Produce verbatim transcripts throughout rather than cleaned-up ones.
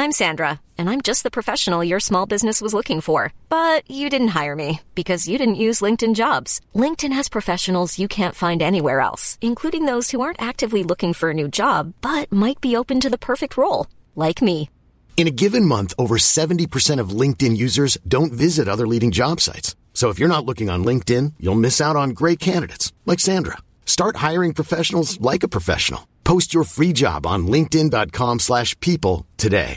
I'm Sandra, and I'm just the professional your small business was looking for. But you didn't hire me because you didn't use LinkedIn Jobs. LinkedIn has professionals you can't find anywhere else, including those who aren't actively looking for a new job, but might be open to the perfect role, like me. In a given month, over seventy percent of LinkedIn users don't visit other leading job sites. So if you're not looking on LinkedIn, you'll miss out on great candidates, like Sandra. Start hiring professionals like a professional. Post your free job on linkedin.com slash people today.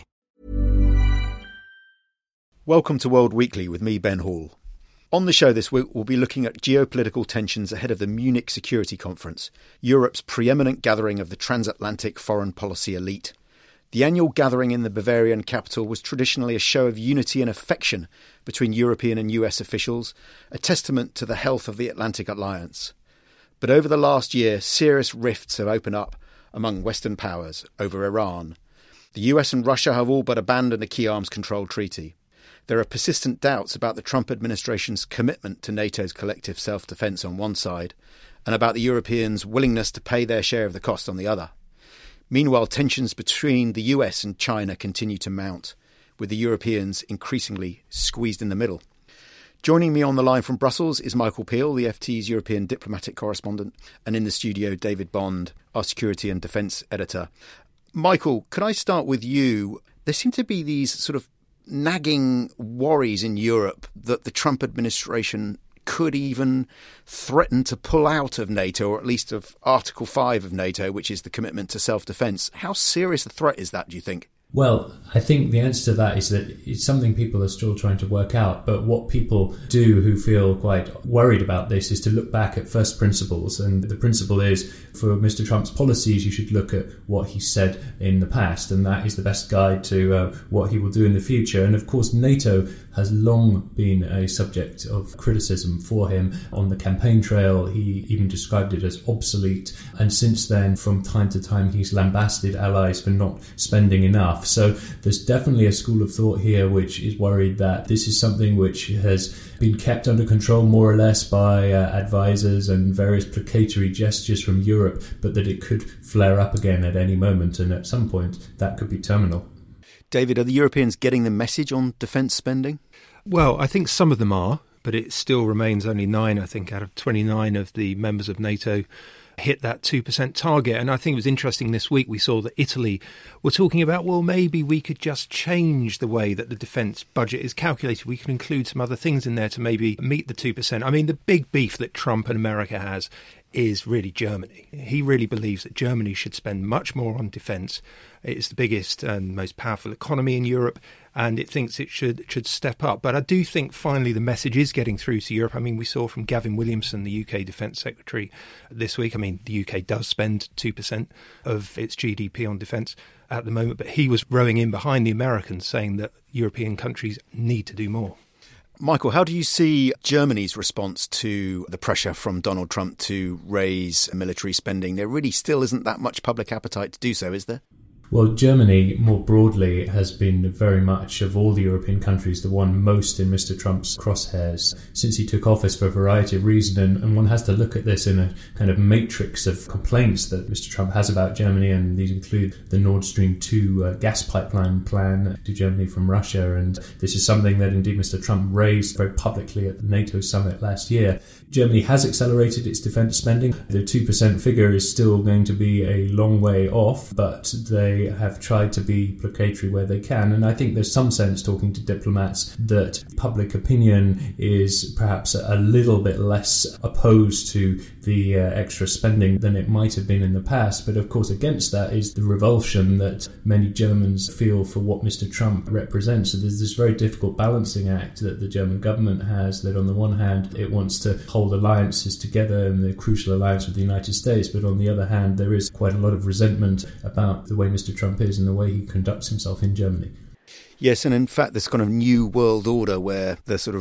Welcome to World Weekly with me, Ben Hall. On the show this week, we'll be looking at geopolitical tensions ahead of the Munich Security Conference, Europe's preeminent gathering of the transatlantic foreign policy elite. The annual gathering in the Bavarian capital was traditionally a show of unity and affection between European and U S officials, a testament to the health of the Atlantic Alliance. But over the last year, serious rifts have opened up among Western powers over Iran. The U S and Russia have all but abandoned a key arms control treaty. There are persistent doubts about the Trump administration's commitment to NATO's collective self-defence on one side, and about the Europeans' willingness to pay their share of the cost on the other. Meanwhile, tensions between the U S and China continue to mount, with the Europeans increasingly squeezed in the middle. Joining me on the line from Brussels is Michael Peel, the F T's European diplomatic correspondent, and in the studio, David Bond, our security and defence editor. Michael, can I start with you? There seem to be these sort of nagging worries in Europe that the Trump administration could even threaten to pull out of NATO, or at least of Article five of NATO, which is the commitment to self-defence. How serious a threat is that, do you think? Well, I think the answer to that is that it's something people are still trying to work out. But what people do who feel quite worried about this is to look back at first principles. And the principle is, for Mister Trump's policies, you should look at what he said in the past. And that is the best guide to uh, what he will do in the future. And of course, NATO has long been a subject of criticism for him. On the campaign trail, he even described it as obsolete. And since then, from time to time, he's lambasted allies for not spending enough. So there's definitely a school of thought here which is worried that this is something which has been kept under control more or less by uh, advisors and various placatory gestures from Europe, but that it could flare up again at any moment, and at some point that could be terminal. David, are the Europeans getting the message on defence spending? Well, I think some of them are, but it still remains only nine, I think, out of twenty-nine of the members of NATO hit that two percent target. And I think it was interesting this week we saw that Italy were talking about, well, maybe we could just change the way that the defence budget is calculated. We could include some other things in there to maybe meet the two percent. I mean, the big beef that Trump and America has is really Germany. He really believes that Germany should spend much more on defence. It's the biggest and most powerful economy in Europe, and it thinks it should should step up. But I do think finally the message is getting through to Europe. I mean, we saw from Gavin Williamson, the U K Defence Secretary, this week. I mean, the U K does spend two percent of its G D P on defence at the moment, but he was rowing in behind the Americans, saying that European countries need to do more. Michael, how do you see Germany's response to the pressure from Donald Trump to raise military spending? There really still isn't that much public appetite to do so, is there? Well, Germany, more broadly, has been very much, of all the European countries, the one most in Mister Trump's crosshairs since he took office for a variety of reasons. And, and one has to look at this in a kind of matrix of complaints that Mister Trump has about Germany, and these include the Nord Stream two uh, gas pipeline plan to Germany from Russia. And this is something that indeed Mister Trump raised very publicly at the NATO summit last year. Germany has accelerated its defence spending. The two percent figure is still going to be a long way off, but they have tried to be placatory where they can. And I think there's some sense, talking to diplomats, that public opinion is perhaps a little bit less opposed to the uh, extra spending than it might have been in the past. But of course, against that is the revulsion that many Germans feel for what Mister Trump represents. So there's this very difficult balancing act that the German government has, that on the one hand, it wants to hold alliances together, and the crucial alliance with the United States, but on the other hand, there is quite a lot of resentment about the way Mister Trump is and the way he conducts himself in Germany. Yes, and in fact, this kind of new world order where the sort of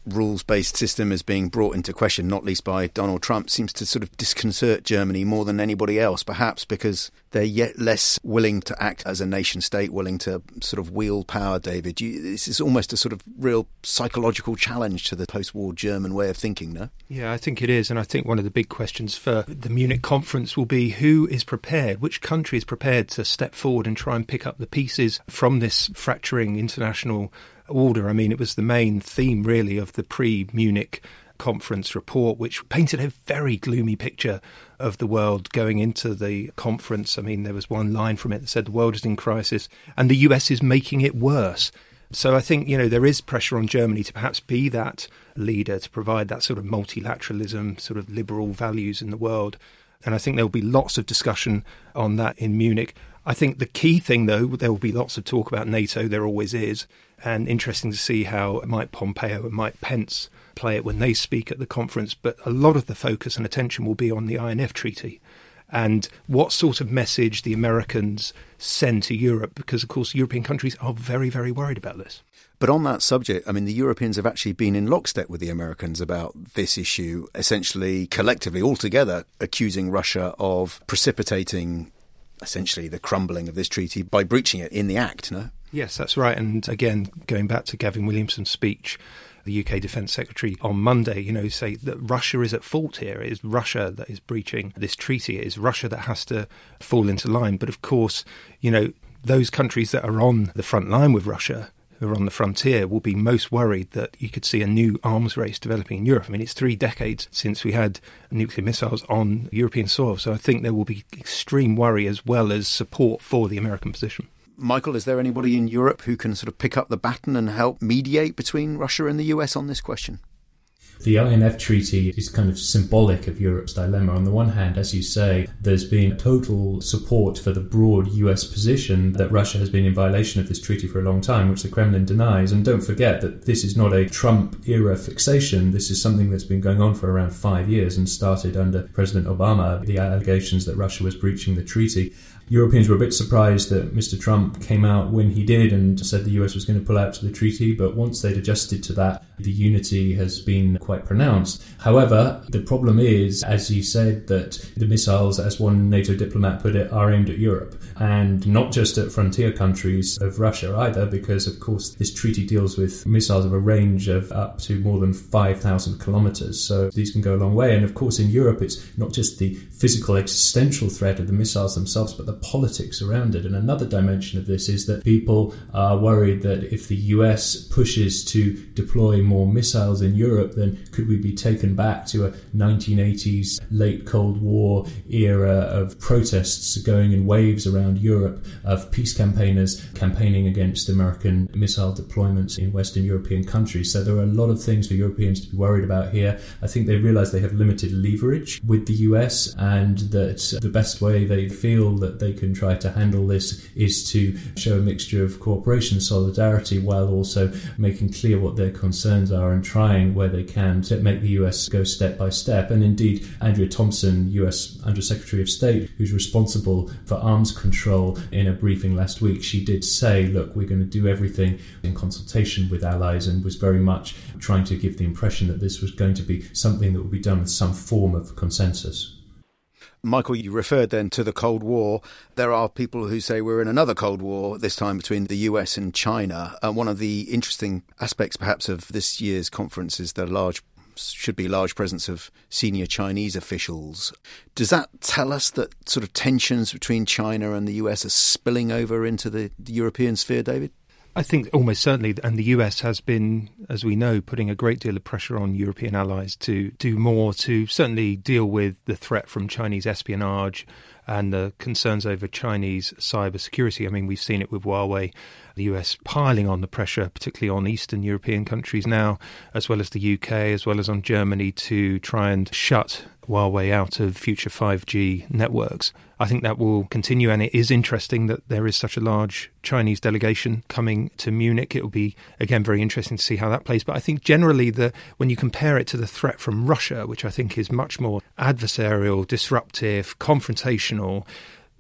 rules-based system is being brought into question, not least by Donald Trump, seems to sort of disconcert Germany more than anybody else, perhaps because they're yet less willing to act as a nation-state, willing to sort of wield power, David. You, this is almost a sort of real psychological challenge to the post-war German way of thinking, no? Yeah, I think it is. And I think one of the big questions for the Munich conference will be who is prepared, which country is prepared to step forward and try and pick up the pieces from this fracturing international order. I mean, it was the main theme, really, of the pre-Munich conference report, which painted a very gloomy picture of the world going into the conference. I mean, there was one line from it that said the world is in crisis and the U S is making it worse. So I think, you know, there is pressure on Germany to perhaps be that leader, to provide that sort of multilateralism, sort of liberal values in the world. And I think there will be lots of discussion on that in Munich. I think the key thing, though, there will be lots of talk about NATO, there always is, and interesting to see how Mike Pompeo and Mike Pence play it when they speak at the conference. But a lot of the focus and attention will be on the I N F Treaty and what sort of message the Americans send to Europe, because, of course, European countries are very, very worried about this. But on that subject, I mean, the Europeans have actually been in lockstep with the Americans about this issue, essentially collectively, altogether, accusing Russia of precipitating essentially the crumbling of this treaty by breaching it in the act, no? Yes, that's right. And again, going back to Gavin Williamson's speech, the U K Defence Secretary on Monday, you know, say that Russia is at fault here. It is Russia that is breaching this treaty. It is Russia that has to fall into line. But of course, you know, those countries that are on the front line with Russia, who are on the frontier, will be most worried that you could see a new arms race developing in Europe. I mean, it's three decades since we had nuclear missiles on European soil. So I think there will be extreme worry as well as support for the American position. Michael, is there anybody in Europe who can sort of pick up the baton and help mediate between Russia and the U S on this question? The I N F Treaty is kind of symbolic of Europe's dilemma. On the one hand, as you say, there's been total support for the broad U S position that Russia has been in violation of this treaty for a long time, which the Kremlin denies. And don't forget that this is not a Trump-era fixation. This is something that's been going on for around five years and started under President Obama, the allegations that Russia was breaching the treaty. Europeans were a bit surprised that Mister Trump came out when he did and said the U S was going to pull out of the treaty, but once they'd adjusted to that, the unity has been quite pronounced. However, the problem is, as you said, that the missiles, as one NATO diplomat put it, are aimed at Europe, and not just at frontier countries of Russia either, because, of course, this treaty deals with missiles of a range of up to more than five thousand kilometres, so these can go a long way. And, of course, in Europe, it's not just the physical existential threat of the missiles themselves, but the politics around it. And another dimension of this is that people are worried that if the U S pushes to deploy more missiles in Europe, then could we be taken back to a nineteen eighties late Cold War era of protests going in waves around Europe, of peace campaigners campaigning against American missile deployments in Western European countries. So there are a lot of things for Europeans to be worried about here. I think they realise they have limited leverage with the U S, and that the best way they feel that they can try to handle this is to show a mixture of cooperation, solidarity, while also making clear what their concerns are and trying where they can to make the U S go step by step. And indeed, Andrea Thompson, U S Under Secretary of State, who's responsible for arms control, in a briefing last week, she did say, look, we're going to do everything in consultation with allies, and was very much trying to give the impression that this was going to be something that would be done with some form of consensus. Michael, you referred then to the Cold War. There are people who say we're in another Cold War, this time between the U S and China. And one of the interesting aspects, perhaps, of this year's conference is the large, should be large presence of senior Chinese officials. Does that tell us that sort of tensions between China and the U S are spilling over into the, the European sphere, David? I think almost certainly, and the U S has been, as we know, putting a great deal of pressure on European allies to do more to certainly deal with the threat from Chinese espionage and the concerns over Chinese cybersecurity. I mean, we've seen it with Huawei, the U S piling on the pressure, particularly on Eastern European countries now, as well as the U K, as well as on Germany, to try and shut Huawei out of future five G networks. I think that will continue, and it is interesting that there is such a large Chinese delegation coming to Munich. It will be, again, very interesting to see how that plays. But I think generally, the, when you compare it to the threat from Russia, which I think is much more adversarial, disruptive, confrontational,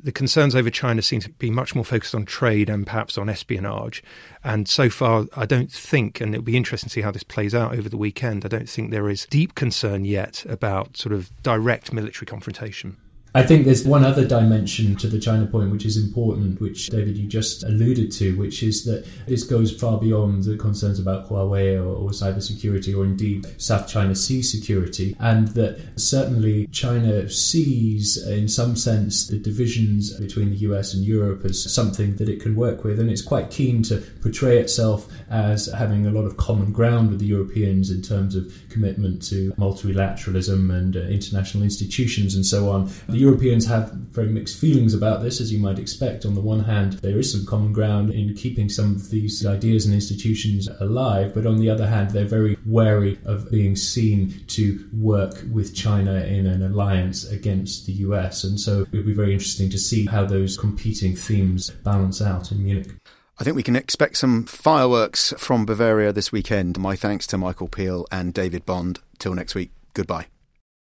the concerns over China seem to be much more focused on trade and perhaps on espionage. And so far, I don't think, and it'll be interesting to see how this plays out over the weekend, I don't think there is deep concern yet about sort of direct military confrontation. I think there's one other dimension to the China point which is important, which, David, you just alluded to, which is that this goes far beyond the concerns about Huawei or, or cybersecurity or indeed South China Sea security, and that certainly China sees, in some sense, the divisions between the U S and Europe as something that it can work with, and it's quite keen to portray itself as having a lot of common ground with the Europeans in terms of commitment to multilateralism and uh, international institutions and so on. The Europeans have very mixed feelings about this, as you might expect. On the one hand, there is some common ground in keeping some of these ideas and institutions alive, but on the other hand, they're very wary of being seen to work with China in an alliance against the U S. And so it'll be very interesting to see how those competing themes balance out in Munich. I think we can expect some fireworks from Bavaria this weekend. My thanks to Michael Peel and David Bond. Till next week, goodbye.